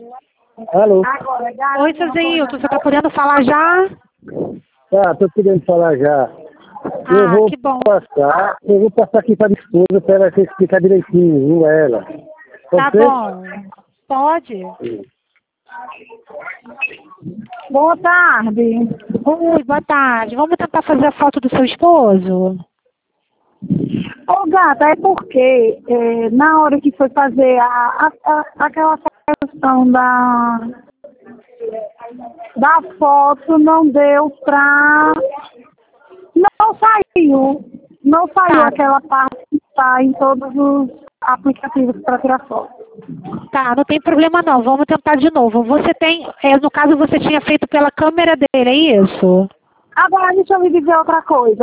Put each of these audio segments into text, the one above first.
Alô? Oi, seu Zeilton, você tá podendo falar já? Tá, tô querendo falar já. Ah, que bom. Eu vou passar aqui pra minha esposa pra ela explicar direitinho, viu, a ela. Tá Pode ser? bom. Pode? Boa tarde. Oi, boa tarde. Vamos tentar fazer a foto do seu esposo? Ô, gata, é porque na hora que foi fazer aquela questão da foto, não deu pra... Não saiu. Não saiu aquela parte que está em todos os aplicativos para tirar foto. Tá, não tem problema não. Vamos tentar de novo. Você tem... no caso, você tinha feito pela câmera dele, é isso? Agora, deixa eu lhe dizer outra coisa.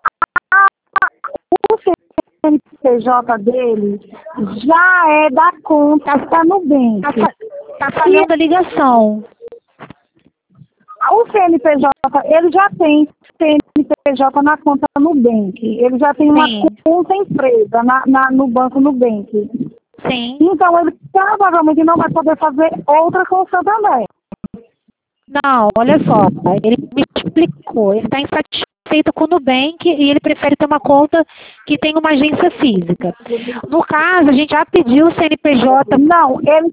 O CNPJ dele já é da conta da Nubank. Tá falhando a ligação. O CNPJ, ele já tem CNPJ na conta Nubank. Ele já tem uma conta empresa no banco Nubank. Sim. Então, ele provavelmente não vai poder fazer outra conta também. Não, olha só. Ele me explicou. Ele está insatisfeito com o Nubank e ele prefere ter uma conta que tem uma agência física. No caso, a gente já pediu o CNPJ. Não, ele...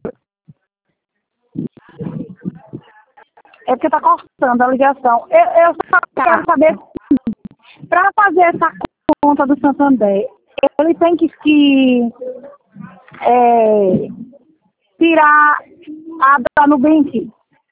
É porque está cortando a ligação. Eu só quero saber, para fazer essa conta do Santander, ele tem que tirar a da Nubank.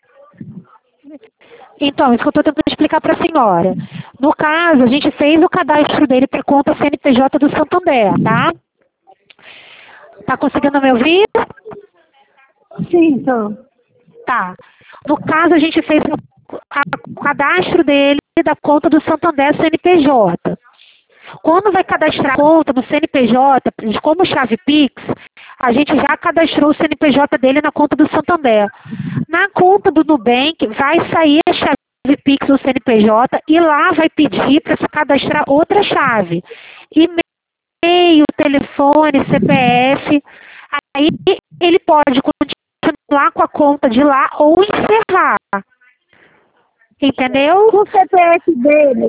Então, isso que eu estou tentando explicar para a senhora. No caso, a gente fez o cadastro dele para conta CNPJ do Santander, tá? Tá conseguindo me ouvir? Sim, então. Tá. No caso, a gente fez o cadastro dele da conta do Santander CNPJ. Quando vai cadastrar a conta no CNPJ, como chave Pix, a gente já cadastrou o CNPJ dele na conta do Santander. Na conta do Nubank, vai sair a chave Pix do CNPJ e lá vai pedir para se cadastrar outra chave. E-mail, telefone, CPF. Aí ele pode continuar com a conta de lá ou encerrar. Entendeu? O CPF dele.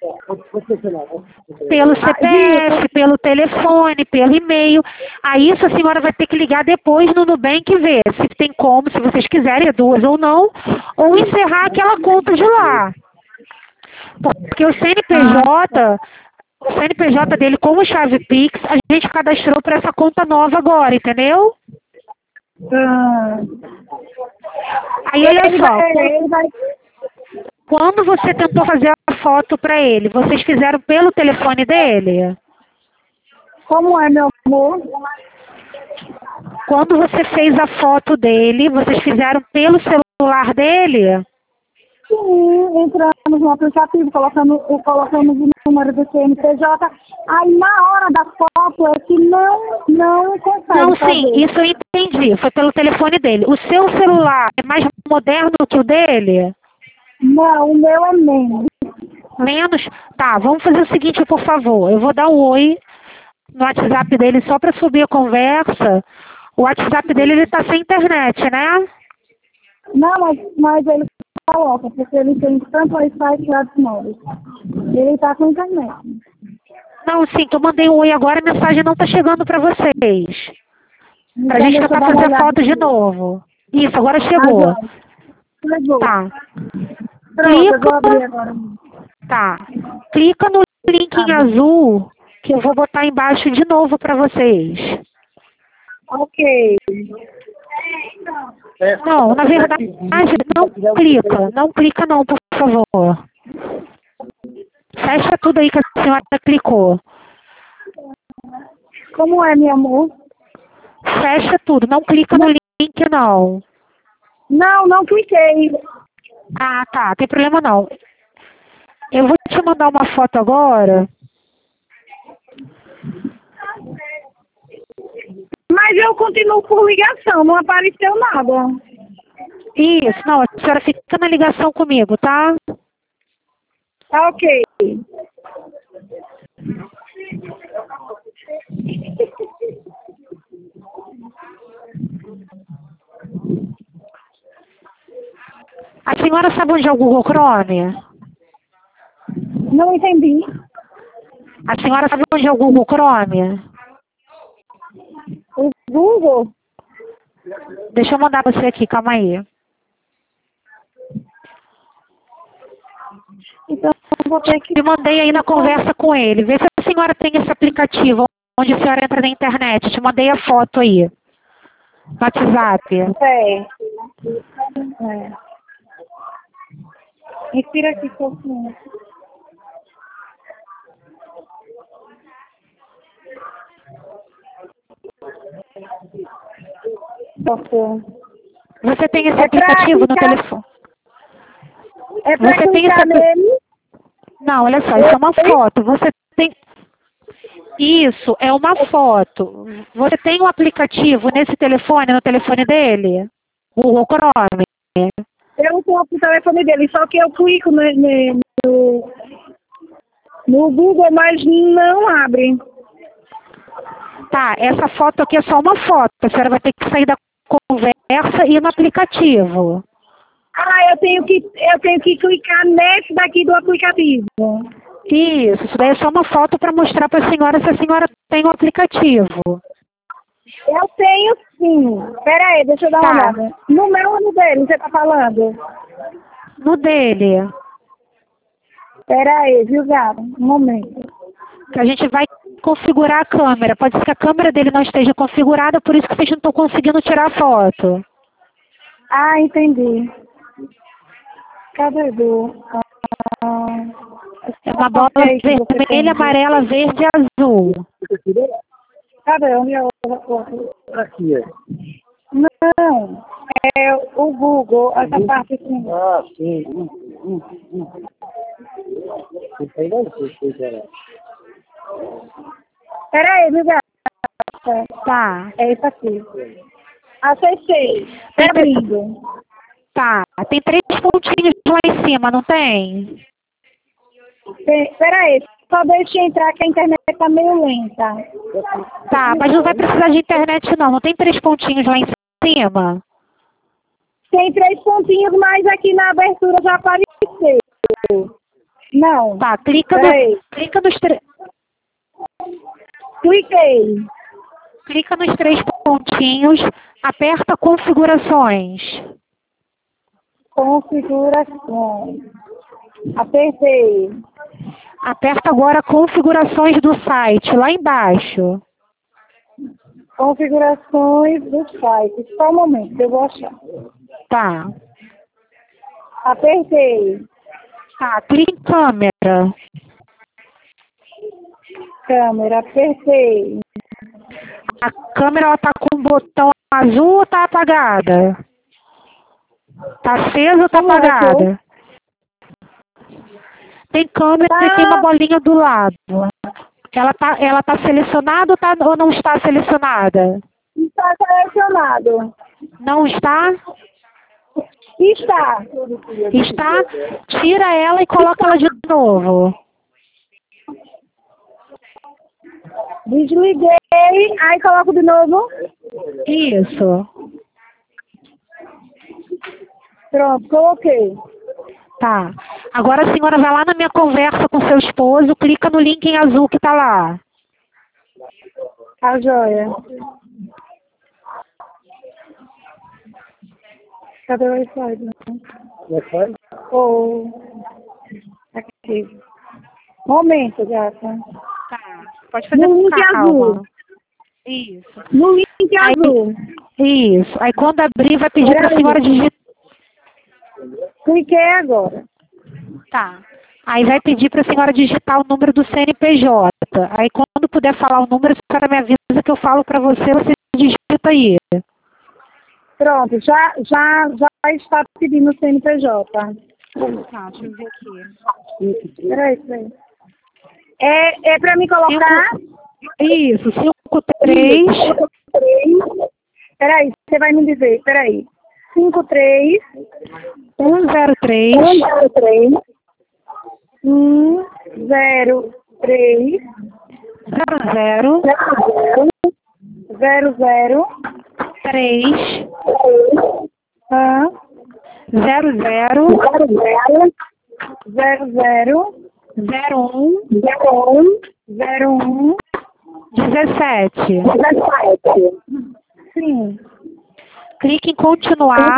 Pelo CPF, pelo telefone, pelo e-mail. Aí isso a senhora vai ter que ligar depois no Nubank e ver se tem como, se vocês quiserem, duas ou não, ou encerrar aquela conta de lá. Porque o CNPJ dele como chave Pix, a gente cadastrou para essa conta nova agora, entendeu? Aí olha só. Quando você tentou fazer a foto para ele, vocês fizeram pelo telefone dele? Como é, meu amor? Quando você fez a foto dele, vocês fizeram pelo celular dele? Sim, entramos no aplicativo, colocamos o número do CNPJ. Aí na hora da foto é que não consegue Não, fazer. sim, isso eu entendi. Foi pelo telefone dele. O seu celular é mais moderno que o dele? Não, o meu é menos. Menos? Tá, vamos fazer o seguinte, por favor. Eu vou dar um oi no WhatsApp dele só para subir a conversa. O WhatsApp dele, ele tá sem internet, né? Não, mas ele coloca, porque ele tem tanto Wi-Fi quanto móveis. Ele tá com internet. Não, sim, que eu mandei um oi agora, a mensagem não tá chegando para vocês. Pra gente tentar fazer a foto de novo. Isso, agora chegou. Chegou. Tá. Pronto, eu vou abrir agora. Tá. Clica no link em azul, que eu vou botar embaixo de novo para vocês. Ok. Não, na verdade, não clica não, por favor. Fecha tudo aí que a senhora clicou. Como é, meu amor? Fecha tudo, não clica no link não. Não cliquei. Ah, tá, tem problema não. Eu vou te mandar uma foto agora. Mas eu continuo por ligação, não apareceu nada. Isso, não, a senhora fica na ligação comigo, tá? Tá ok. A senhora sabe onde é o Google Chrome? Não entendi. A senhora sabe onde é o Google Chrome? O Google? Deixa eu mandar você aqui, calma aí. Então, eu vou ter que... Eu mandei aí na conversa com ele. Vê se a senhora tem esse aplicativo onde a senhora entra na internet. Te mandei a foto aí. No WhatsApp. É. Respira aqui, pouquinho. Você tem esse aplicativo no telefone? É pra Você tem clicar esse... nele? Não, olha só, isso é uma foto. Você tem... Isso, é uma foto. Você tem um aplicativo nesse telefone, no telefone dele? Google Chrome? Eu estou com o telefone dele, só que eu clico no Google, mas não abre. Tá, essa foto aqui é só uma foto. A senhora vai ter que sair da conversa e ir no aplicativo. Ah, eu tenho que clicar nesse daqui do aplicativo. Isso daí é só uma foto para mostrar para a senhora se a senhora tem o aplicativo. Eu tenho sim. Pera aí, deixa eu dar uma Tá. olhada. No meu ou no dele, você tá falando? No dele. Pera aí, viu, Garo? Um momento. Que a gente vai configurar a câmera. Pode ser que a câmera dele não esteja configurada, por isso que vocês não estão conseguindo tirar a foto. Ah, entendi. Cadê Edu? É uma bola vermelha, amarela, verde e azul. Cadê? Onde é a outra? Aqui, é. Não, é o Google, essa parte assim. Ah, sim. Isso aí não sei, cara. Pera aí, viu, Garo? Tá. É isso aqui. Acessei. Tá abrindo. Tá. Tem 3 pontinhos lá em cima, não tem? Peraí, só deixa eu entrar que a internet tá meio lenta. Tá, mas não vai precisar de internet não. Não tem 3 pontinhos lá em cima? Tem 3 pontinhos, mas aqui na abertura já apareceu. Não. Tá, clica nos 3. Cliquei. Clica nos 3 pontinhos, aperta configurações. Configurações. Apertei. Aperta agora configurações do site, lá embaixo. Configurações do site. Só um momento, eu vou achar. Tá. Apertei. Tá, clica em câmera. Câmera, apertei. A câmera ela tá com um botão azul ou tá apagada? Tá acesa ou tá apagada? Tem câmera e tem uma bolinha do lado. Ela tá selecionada ou não está selecionada? Está selecionado. Não está? Está. Está? Tira ela e coloca ela de novo. Desliguei, aí coloco de novo. Isso. Pronto, coloquei. Tá. Agora a senhora vai lá na minha conversa com seu esposo, clica no link em azul que tá lá. A joia. Cadê o Wi-Fi? Wi-Fi? Oh. Aqui. Momento, gata. Tá. Pode fazer No com link calma. azul. Isso. No link azul. Isso. Aí quando abrir vai pedir pra senhora digitar. Cliquei agora. Tá. Aí vai pedir pra senhora digitar o número do CNPJ. Aí quando puder falar o número, a senhora me avisa que eu falo pra você digita aí. Pronto, já está pedindo o CNPJ. Tá, deixa eu ver aqui. Peraí. É para me colocar? Isso, 53. Peraí, você vai me dizer, peraí. 53 103 103 103 00 00 3 ah, 00 17. Sim. Clique em continuar.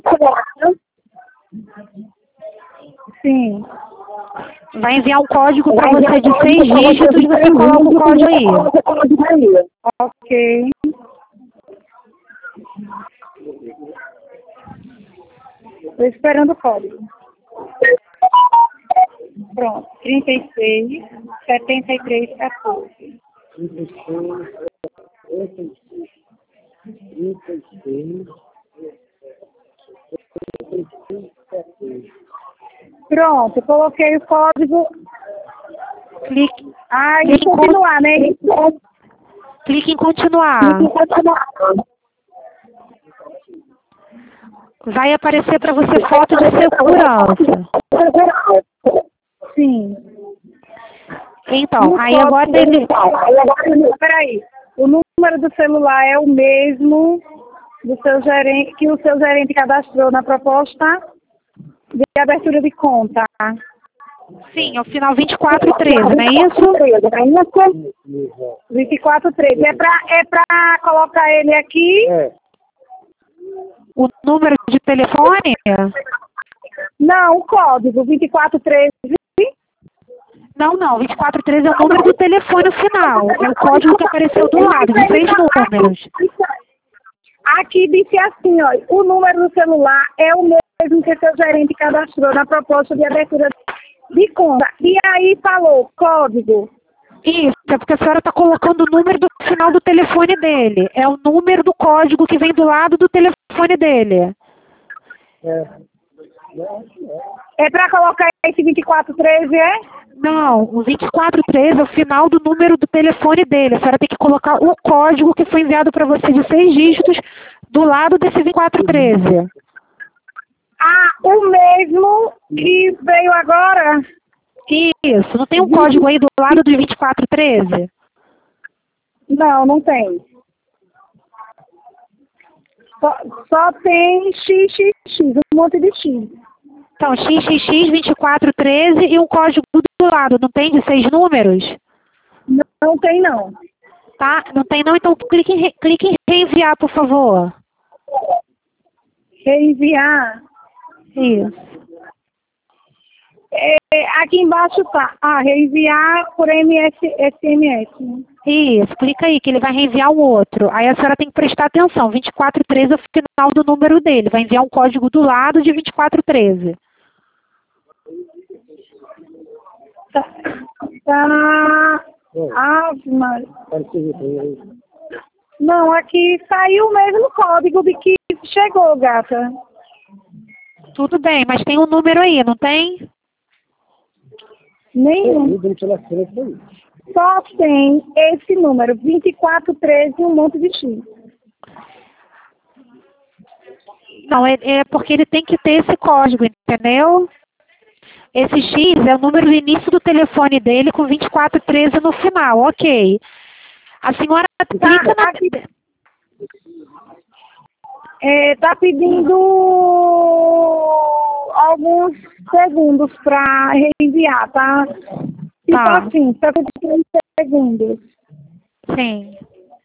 Sim. Vai enviar um código para você de 6 dígitos e você coloca o código aí. Ok. Estou esperando o código. Pronto. 36, 73, 14. 36. Pronto, coloquei o código. Clique E continuar, né? em continuar. Vai aparecer para você foto de segurança. Sim. Então, aí agora ele... Peraí. O número do celular é o mesmo do seu gerente, que o seu gerente cadastrou na proposta de abertura de conta. Sim, ao final 2413, não é isso? 2413. É pra colocar ele aqui? O número de telefone? Não, o código 2413. Não, 2413 é o número do telefone final. É o código que apareceu do lado, de 6 números. Aqui disse assim, ó, o número do celular é o mesmo que seu gerente cadastrou na proposta de abertura de conta. E aí falou, código. Isso, é porque a senhora está colocando o número do final do telefone dele. É o número do código que vem do lado do telefone dele. É para colocar esse 2413, é? Não, o 2413 é o final do número do telefone dele. A senhora tem que colocar o código que foi enviado para você de 6 dígitos do lado desse 2413. Ah, o mesmo que veio agora? Isso, não tem um código aí do lado do 2413? Não, não tem. Só tem XXX, um monte de X. Então, XXX 2413 e um código do lado, não tem de 6 números? Não tem, não. Tá? Não tem não, então clique em reenviar, por favor. Reenviar. Isso. Aqui embaixo tá. Reenviar por SMS. Isso, clica aí que ele vai reenviar um outro. Aí a senhora tem que prestar atenção, 2413 é o final do número dele. Vai enviar um código do lado de 2413. Tá. Mas... Não, aqui saiu o mesmo código de que chegou, gata. Tudo bem, mas tem um número aí, não tem? Nenhum. Só tem esse número, 2413 e um monte de X. Não, é porque ele tem que ter esse código, entendeu? Esse X é o número do início do telefone dele com 2413 no final, ok. A senhora clica na... Tá pedindo alguns segundos para reenviar, tá? Tipo assim, 73 segundos. Sim.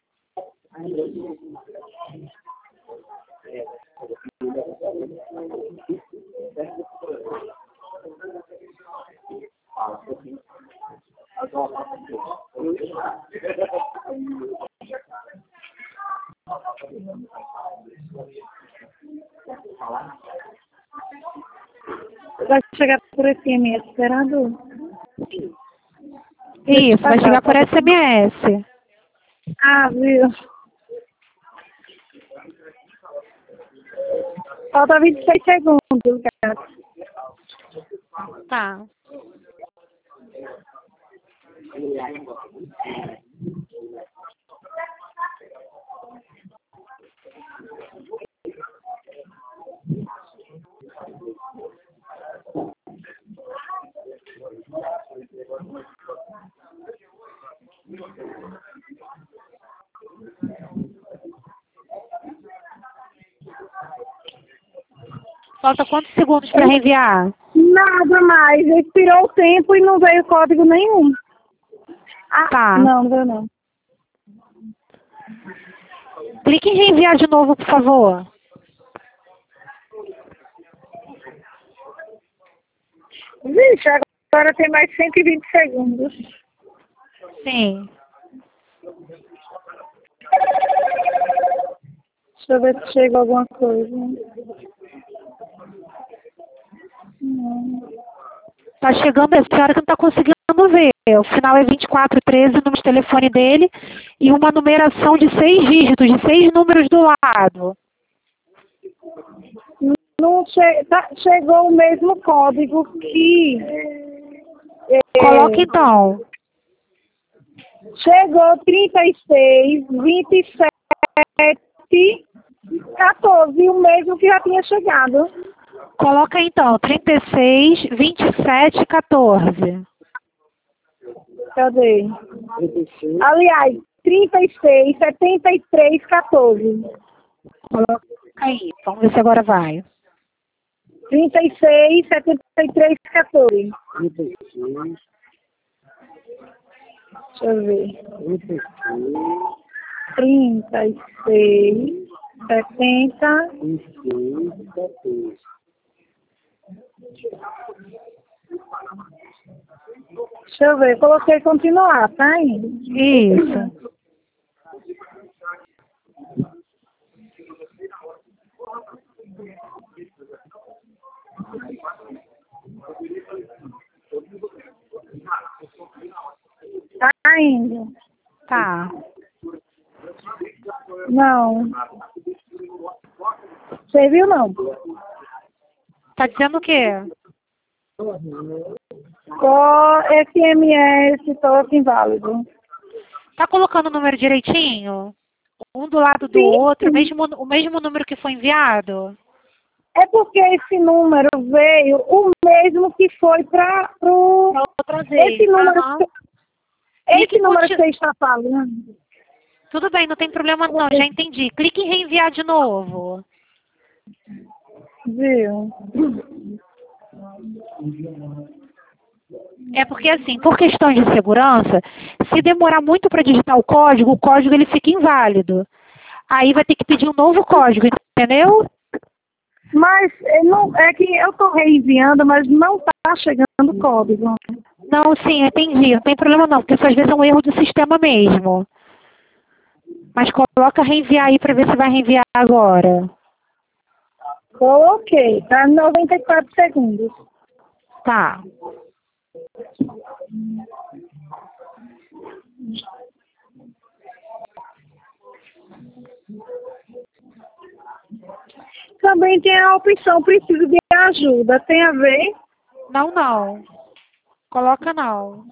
Vai chegar por SMS, esperador? Isso, vai chegar por SMS. Viu? Falta 26 segundos, cara. Tá. Falta quantos segundos para reenviar? Nada mais. Expirou o tempo e não veio código nenhum. Ah, Tá. não veio não. Clique em reenviar de novo, por favor. Vixe, agora tem mais 120 segundos. Sim. Deixa eu ver se chega alguma coisa. Tá chegando a senhora que não tá conseguindo ver. O final é 2413, o número de telefone dele, e uma numeração de 6 dígitos, de 6 números do lado. Não chegou o mesmo código que... Coloque então. Chegou 36, 27, 14, o mesmo que já tinha chegado. Coloca então, 36, 27, 14. Cadê? Aliás, 36, 73, 14. Coloca aí, vamos ver se agora vai. 36, 73, 14. 36, Deixa eu ver. 36, 36, 70. 26, 14. Deixa eu ver, coloquei continuar, tá indo. Isso. Tá indo. Tá. Não. Você viu não? Tá dizendo o quê? Só SMS, toque inválido. Tá colocando o número direitinho? Um do lado do Sim, outro, sim. o mesmo número que foi enviado? É porque esse número veio o mesmo que foi para pro... Outra vez. Esse número, Aham. esse número que você está falando. Tudo bem, não tem problema não, já entendi. Clique em reenviar de novo. Viu? É porque assim, por questões de segurança, se demorar muito para digitar o código ele fica inválido. Aí vai ter que pedir um novo código, entendeu? Mas não, é que eu estou reenviando, mas não está chegando o código. Não, sim, entendi. Não tem problema não, porque isso às vezes é um erro do sistema mesmo. Mas coloca reenviar aí para ver se vai reenviar agora. Coloquei, tá 94 segundos. Tá. Também tem a opção preciso de ajuda. Tem a ver? Não, não. Coloca não.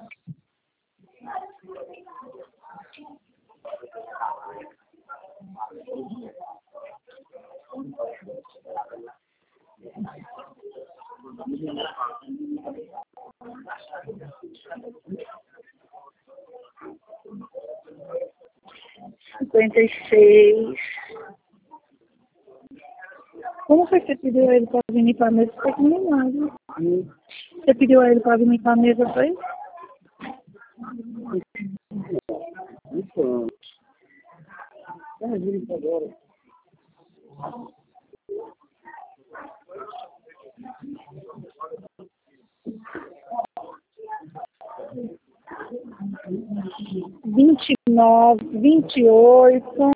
Cinquenta e seis. Como foi que você pediu a ele para vir para a mesa? Foi que nem nada. Você pediu a ele para vir para a mesa, foi? Isso. Isso agora. Vinte e nove, 28.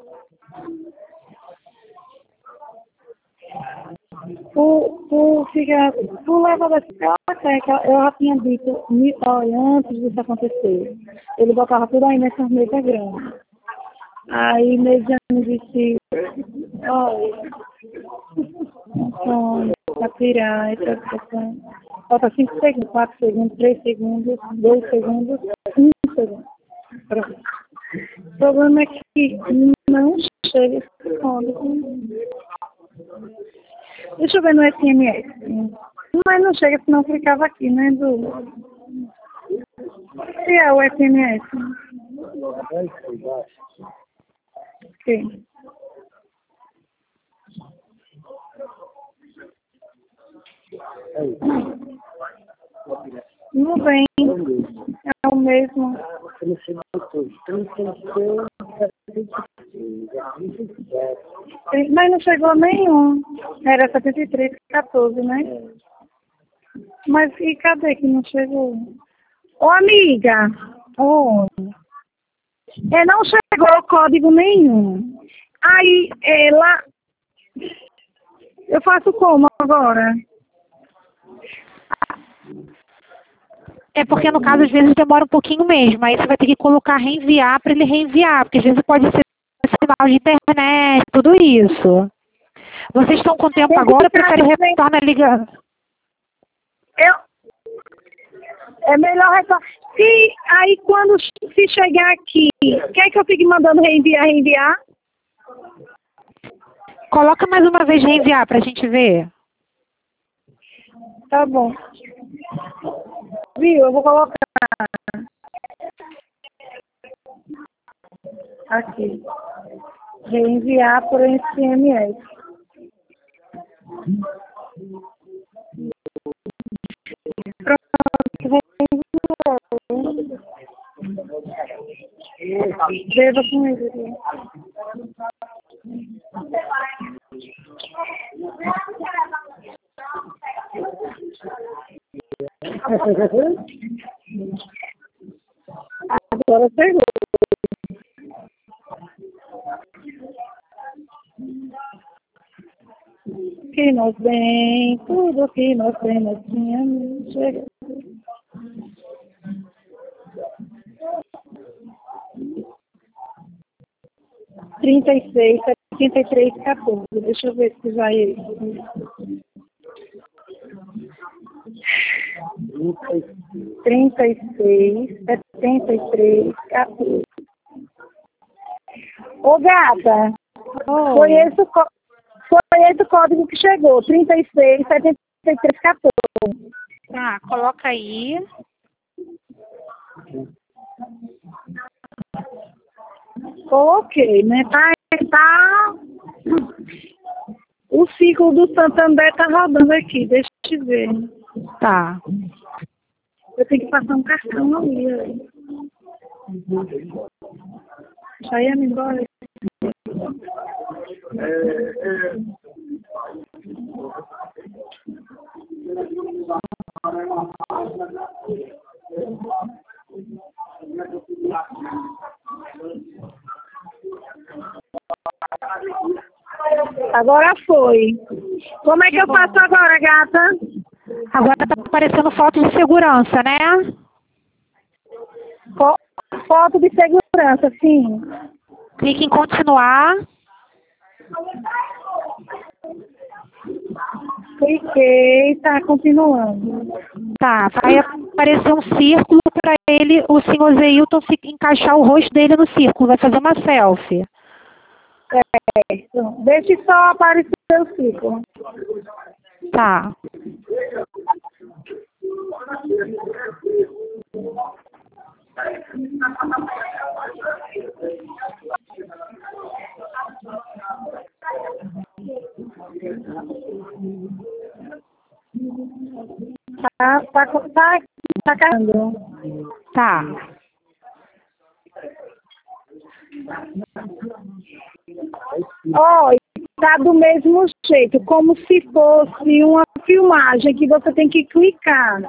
Tu leva desse café que eu já tinha dito, olha, antes disso acontecer, ele botava tudo aí nessa mesa grande. Aí Mesiane disse, olha, para tirar essa. Falta 5 segundos, 4 segundos, 3 segundos, 2 segundos, 1 segundo. Pronto. O problema é que não chega esse código. Deixa eu ver no SMS. Mas não chega, senão ficava aqui, né, do... E é o SMS? Ok. Não vem. É o mesmo. Mas não chegou nenhum. Era 73,14, né? Mas e cadê que não chegou? Ô, amiga! Ô, não chegou código nenhum. Aí, lá... Eu faço como agora? É porque, no caso, às vezes demora um pouquinho mesmo. Aí você vai ter que colocar reenviar para ele reenviar. Porque às vezes pode ser sinal de internet, tudo isso. Vocês estão com tempo agora ou preferem retornar ligando? É melhor retornar. Aí, se chegar aqui, quer que eu fique mandando reenviar? Coloca mais uma vez reenviar para a gente ver. Tá bom. Viu? Eu vou colocar aqui. Reenviar por SMS. Pronto. Deva com ele. Agora pegou. Que nós bem, tudo que nós temos, chega. Trinta e seis, 73, 14. Deixa eu ver se já é isso. 36, 73, 14. Ô, gata, foi esse o código que chegou. 36, 73, 14. Tá, coloca aí. Coloquei, né? Tá. O ciclo do Santander tá rodando aqui. Deixa eu ver. Tá. Eu tenho que passar um cartão ali. Já ia me embora. Agora foi. Como é que eu faço agora, gata? Agora tá aparecendo foto de segurança, né? Foto de segurança, sim. Clique em continuar. Cliquei, tá continuando. Tá, vai aparecer um círculo para ele, o senhor Zeilton, se encaixar o rosto dele no círculo. Vai fazer uma selfie. Certo. Deixe só aparecer o círculo. Tá. Tá carregando. Tá. Ó, tá do mesmo jeito, como se fosse uma filmagem que você tem que clicar.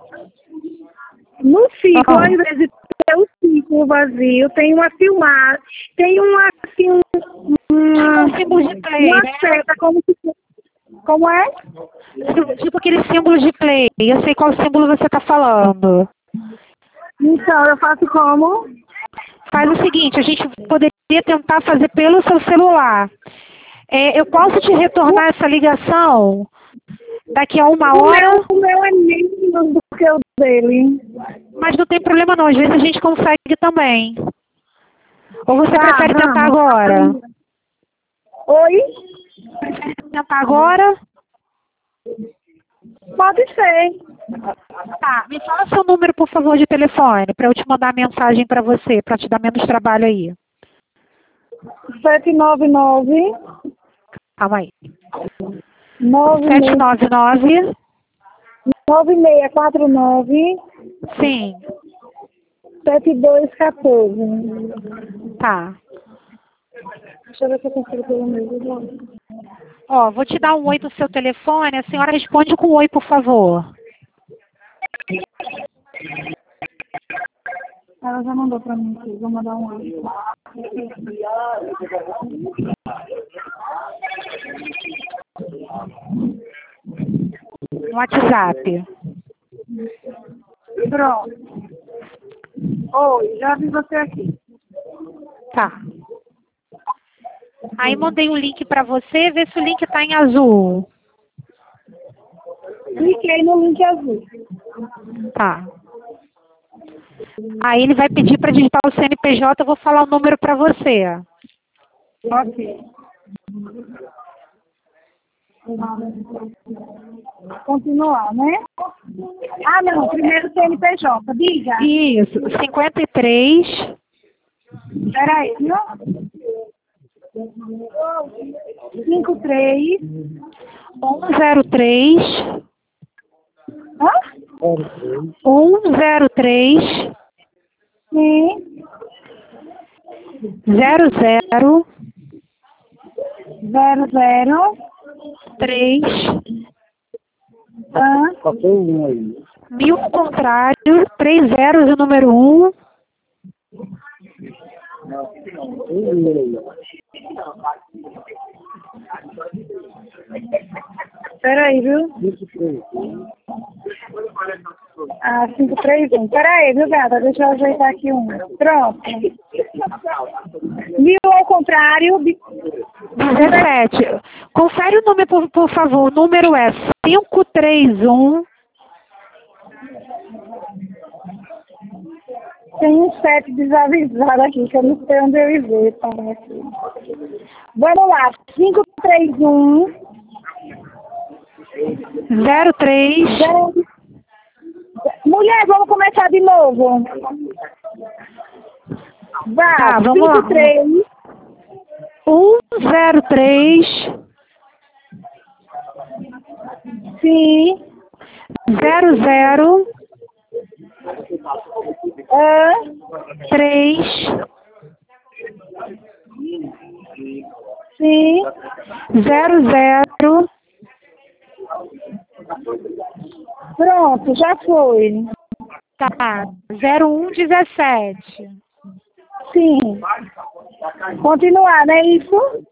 No ciclo, ao invés de ter o ciclo vazio, tem uma filmagem, tem uma, assim, Um símbolo de play, uma né? seta, como se fosse. Como é? Tipo aquele símbolo de play. Eu sei qual símbolo você tá falando. Então, eu faço como? Faz o seguinte, a gente poderia tentar fazer pelo seu celular. Eu posso te retornar essa ligação daqui a uma hora? O meu é menos do que o dele. Mas não tem problema não, às vezes a gente consegue também. Ou você prefere tentar agora? Oi? Prefere tentar agora? Pode ser. Tá, me fala seu número, por favor, de telefone, para eu te mandar mensagem para você, para te dar menos trabalho aí. 799. Calma aí. 9. 799 9649 Sim. 7214. Tá. Deixa eu ver se eu consigo pelo meio. Ó, vou te dar um oi no seu telefone. A senhora responde com oi, por favor. Ela já mandou pra mim aqui. Vou mandar um oi. No WhatsApp. Pronto. Oi, já vi você aqui. Tá. Aí mandei o link pra você, vê se o link tá em azul. Cliquei no link azul. Tá. Aí ele vai pedir pra digitar o CNPJ, eu vou falar o número pra você. Ok. Continuar, né? Ah, não. Primeiro CNPJ. Diga. Isso, 53 Peraí, viu? 53. 103 Hã? 103 Sim. 00 00. 3 Hã? Passou um aí. 1000 ao contrário, 3 zeros o número 1. Um número aí. Peraí, viu? 23. Ah, 531. Peraí, viu, gata? Deixa eu ajeitar aqui um. Pronto. 1000 ao contrário. 17. Confere o número, por favor. O número é 531. Tem um 7 desavisado aqui, que eu não sei onde eu ia ver. Tá aqui. Vamos lá. 531. 03. Mulher, vamos começar de novo. Vá, Tá, vamos lá. 53. 103 Sim. 00 3 Sim. 00 Pronto, já foi. tá 0117. Sim. Continuar, não é isso?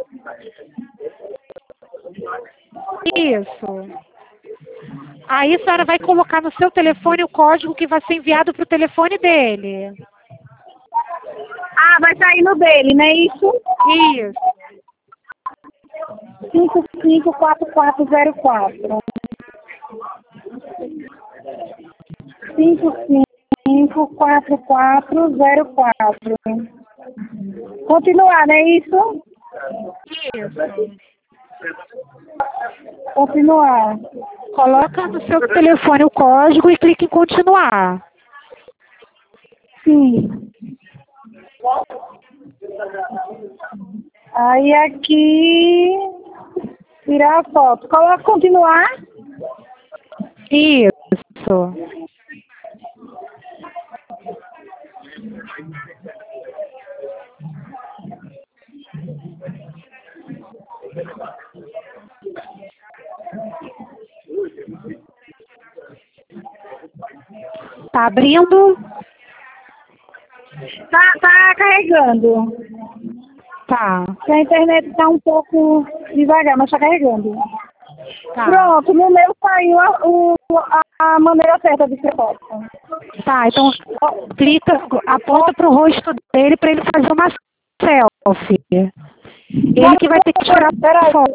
Isso. Aí a senhora vai colocar no seu telefone o código que vai ser enviado para o telefone dele. Ah, vai sair no dele, não é isso? Isso. 554404. 554404. Continuar, não é isso? Isso. Continuar. Coloca no seu telefone o código e clique em continuar. Sim. Aí aqui, tirar a foto. Coloca continuar. Isso. Tá abrindo? Tá carregando. Tá. A internet tá um pouco devagar, mas tá carregando. Tá. Pronto, no meu saiu a maneira certa de ser foto. Tá, então clica, aponta pro rosto dele para ele fazer uma selfie. Ele que vai ter que tirar Peraí, foto.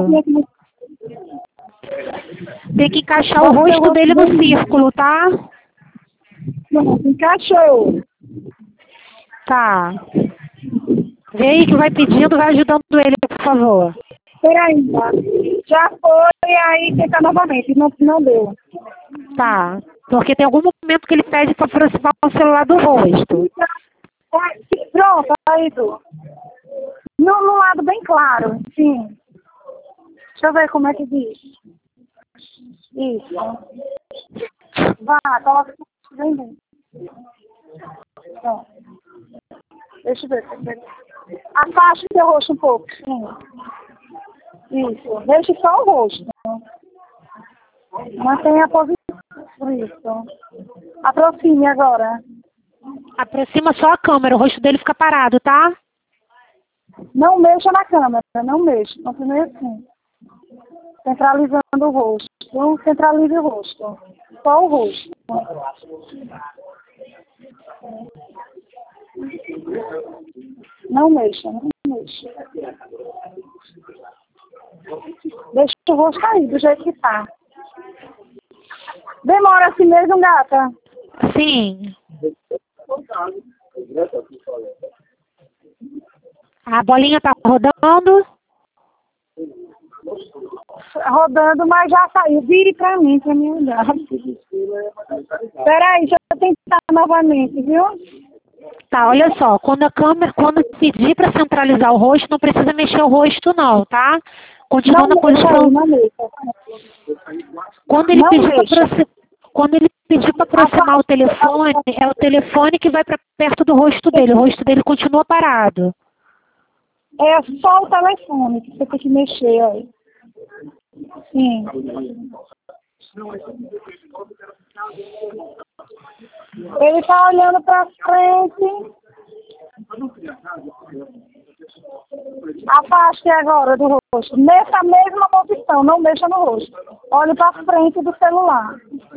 Tem que encaixar o rosto dele no círculo, tá? Não, encaixou. Tá. Vê aí que vai pedindo, vai ajudando ele, por favor. Peraí, já foi, aí tenta novamente, não deu. Tá. Porque tem algum momento que ele pede para aproximar o celular do rosto. Pronto, aí tu. No lado bem claro, sim. Deixa eu ver como é que diz. Isso. Vá, coloca bem bem. Pronto. Deixa eu ver. Afaste seu rosto um pouco. Sim. Isso. Deixe só o rosto. Mantenha a posição. Isso. Aproxime agora. Aproxima só a câmera, o rosto dele fica parado, tá? Não mexa na câmera. Não mexa. Continue assim. Centralizando o rosto. Centralize o rosto. Só o rosto. Não mexa, não mexa. Deixa o rosto aí, do jeito que tá. Demora assim mesmo, gata? Sim. A bolinha tá rodando? Rodando, mas já saiu. Vire pra mim olhar. Peraí, deixa eu tentar novamente, viu? Tá, olha só, quando pedir para centralizar o rosto, não precisa mexer o rosto não, tá? Continua na posição. Quando ele pedir para aproximar o telefone, é o telefone que vai para perto do rosto dele. O rosto dele continua parado. É só o telefone que você tem que mexer aí. Sim. Ele está olhando para frente. Afaste agora do rosto. Nessa mesma posição, não mexa no rosto. Olhe para frente do celular.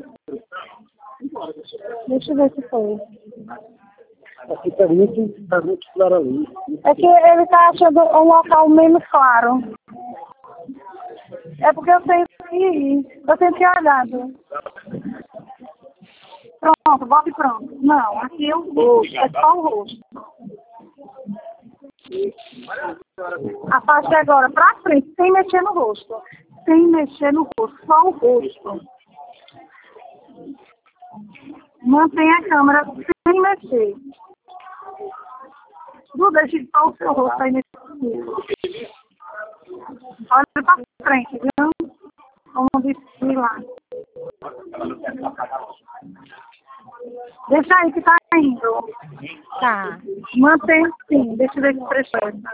Deixa eu ver se foi. Aqui tá muito claro ali. É que ele está achando um local menos claro. É porque eu tenho que olhado. Pronto, bote pronto. Não, aqui é o rosto, é só o rosto. Afaste agora pra frente, sem mexer no rosto. Sem mexer no rosto, só o rosto. Mantenha a câmera sem mexer. Du, deixe só o seu rosto aí nesse círculo. Olha pra frente, viu? Vamos desfilar. Deixa aí que tá indo. Tá. Mantém sim, deixa eu ver se pressiona.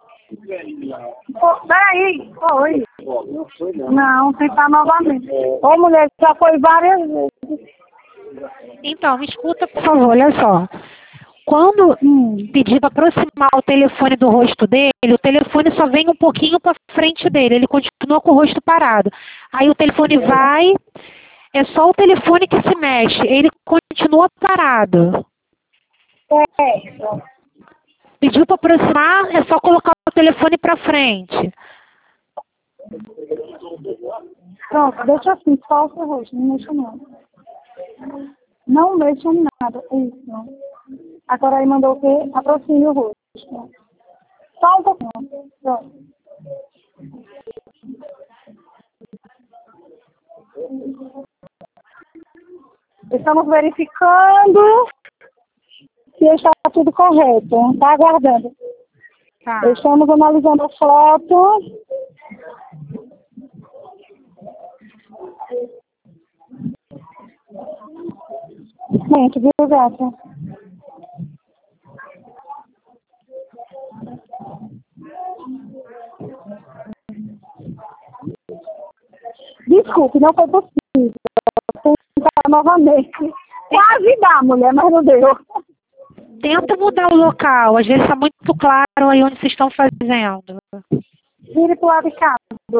Peraí, foi. Não, tentar novamente. Ô mulher, já foi várias vezes. Então, me escuta, por favor, olha só. Quando pedir para aproximar o telefone do rosto dele, o telefone só vem um pouquinho para frente dele, ele continua com o rosto parado. Aí o telefone vai, é só o telefone que se mexe, ele continua parado. Pediu para aproximar, é só colocar o telefone para frente. Pronto, deixa assim, só o seu rosto, não mexa não. Não mexa em nada, isso. Agora aí mandou o quê? Aproxime o rosto. Só um pouquinho. Pronto. Estamos verificando se está tudo correto. Está aguardando. Tá. Estamos analisando a foto. Gente, viu, gata? Desculpe, não foi possível. Vou tentar novamente. Quase dá, mulher, mas não deu. Tenta mudar o local, às vezes está muito claro aí onde vocês estão fazendo. Vire pro lado de cá.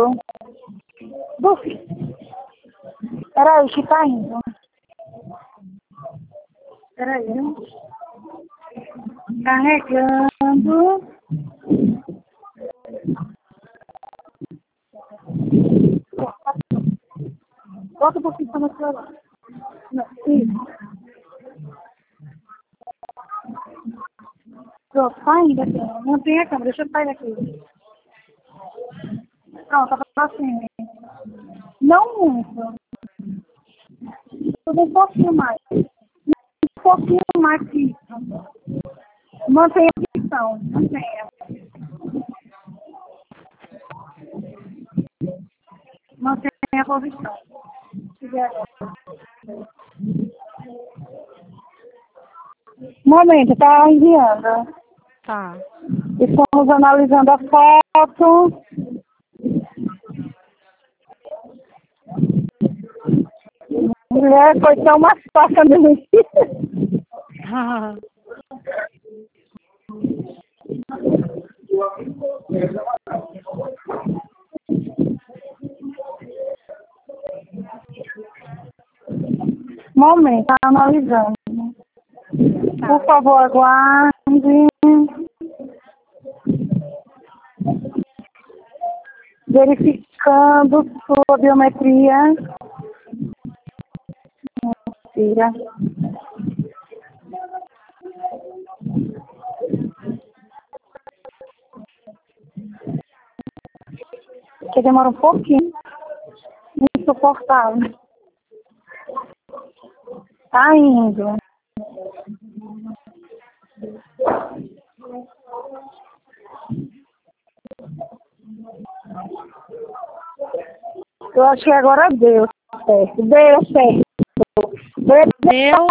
Peraí, que tá indo. Peraí. Carregando. Bota um pouquinho no celular. Não, isso. Pronto, tá indo aqui. Mantém a câmera, deixa eu sair daqui. Pronto, aproxime. Não muito. Um pouquinho mais. Um pouquinho mais que isso. Mantenha a posição. Mantenha. Mantenha a posição. Um momento, tá enviando. Tá. Estamos analisando a foto. Mulher, foi tão uma situação de Momento, tá analisando. Por favor, aguarde. Verificando sua biometria. Tira. Que demora um pouquinho. Insuportável. Tá indo. Eu acho que agora deu certo. Deu certo. Deu.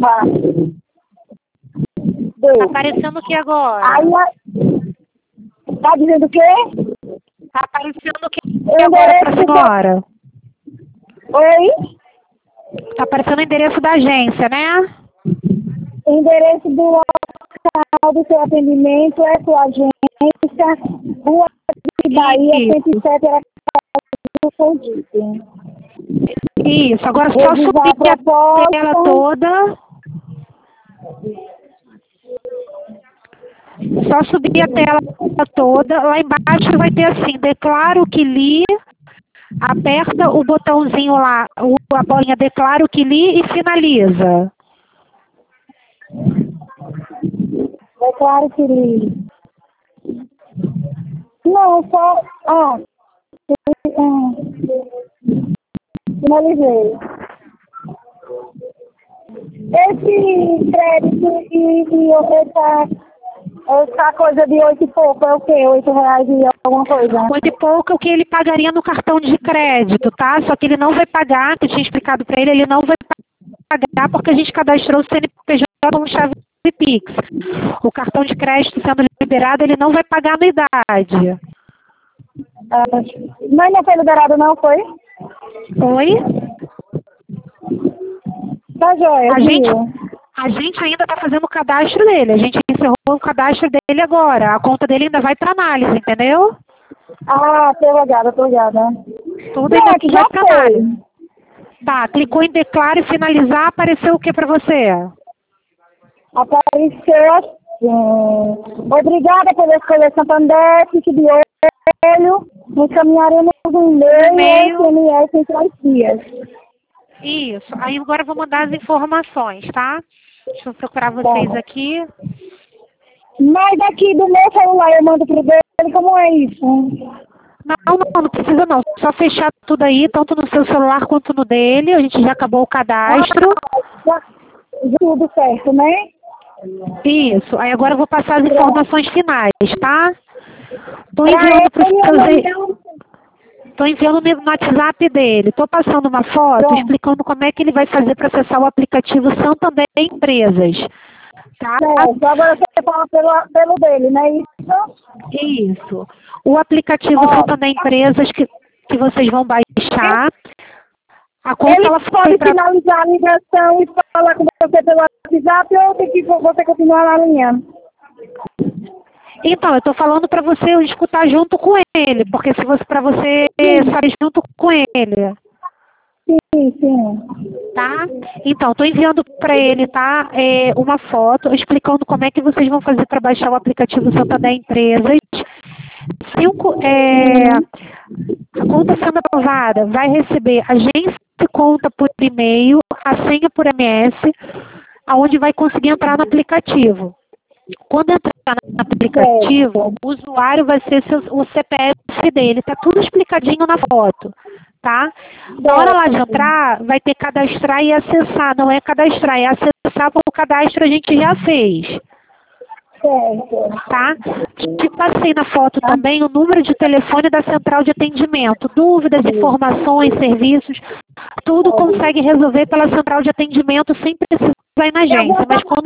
Deu. Tá aparecendo o que agora? Aí, tá dizendo o quê? Tá aparecendo o que Eu agora pra endereço senhora? Oi? Tá aparecendo o endereço da agência, né? Endereço do local do seu atendimento é sua agência, Rua de Bahia, 107, era do Condipe. Isso, agora só Revisar subir a proposta. tela toda. Só subir a tela toda. Lá embaixo vai ter assim, declaro que li. Aperta o botãozinho lá, a bolinha declaro que li e finaliza. Declaro que li. Não, só... finalizei. Esse crédito e essa coisa de 8 e pouco é o quê? R$8 e alguma coisa? 8 e pouco é o que ele pagaria no cartão de crédito, tá? Só que ele não vai pagar, que eu tinha explicado pra ele não vai pagar porque a gente cadastrou o CNPJ como chave Pix. O cartão de crédito sendo liberado, ele não vai pagar anuidade. Mas não foi liberado não, foi? Oi? Tá joia, A gente ainda está fazendo o cadastro dele. A gente encerrou o cadastro dele agora. A conta dele ainda vai para análise, entendeu? Tô ligada. Tudo ainda aqui já para análise. Tá, clicou em declaro e finalizar, apareceu o que para você? Apareceu assim. Obrigada pela escolha Santander, fique de olho. Encaminharemos um e-mail, SMS em 3 dias. Isso. Aí agora eu vou mandar as informações, tá? Deixa eu procurar vocês aqui. Mas daqui do meu celular eu mando pro dele, como é isso? Não precisa não. Só fechar tudo aí, tanto no seu celular quanto no dele. A gente já acabou o cadastro. Tudo certo, né? Isso. Aí agora eu vou passar as informações finais, tá? Tô enviando Estou enviando no WhatsApp dele. Estou passando uma foto explicando como é que ele vai fazer para acessar o aplicativo Santander Empresas. Tá? Agora você fala pelo dele, não é isso? Isso. O aplicativo Santander Empresas que vocês vão baixar. A conta ele pode finalizar a ligação e falar com você pelo WhatsApp ou tem que você continuar na linha? Então, eu estou falando para você escutar junto com ele, porque se você para você saber junto com ele. Sim. Tá? Então, estou enviando para ele, tá? Uma foto explicando como é que vocês vão fazer para baixar o aplicativo Santander Empresas. A conta sendo aprovada vai receber agência de conta por e-mail, a senha por MS, aonde vai conseguir entrar no aplicativo. Quando entrar no aplicativo, o usuário vai ser o CPF dele. Está tudo explicadinho na foto, tá? Na hora lá de entrar, vai ter cadastrar e acessar. Não é cadastrar, é acessar porque o cadastro a gente já fez. Certo. Tá? Te passei na foto também o número de telefone da central de atendimento. Dúvidas, informações, serviços, tudo consegue resolver pela central de atendimento sem precisar ir na agência.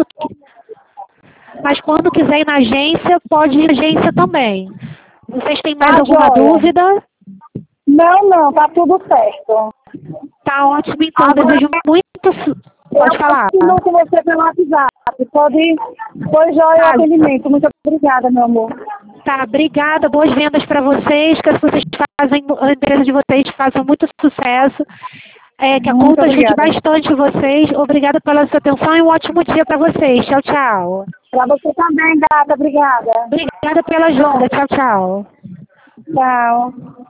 Mas quando quiser ir na agência, pode ir na agência também. Vocês têm mais alguma dúvida? Não, tá tudo certo. Tá ótimo, então. Desejo muito. Pode falar. Eu continuo com você pelo WhatsApp. Foi jóia o atendimento. Muito obrigada, meu amor. Tá, obrigada. Boas vendas para vocês. Que vocês fazem, a empresa de vocês façam muito sucesso. Que a conta ajude bastante vocês. Obrigada pela sua atenção e um ótimo dia para vocês. Tchau, tchau. Para você também, gata. Obrigada. Obrigada pela ajuda. Tchau, tchau. Tchau.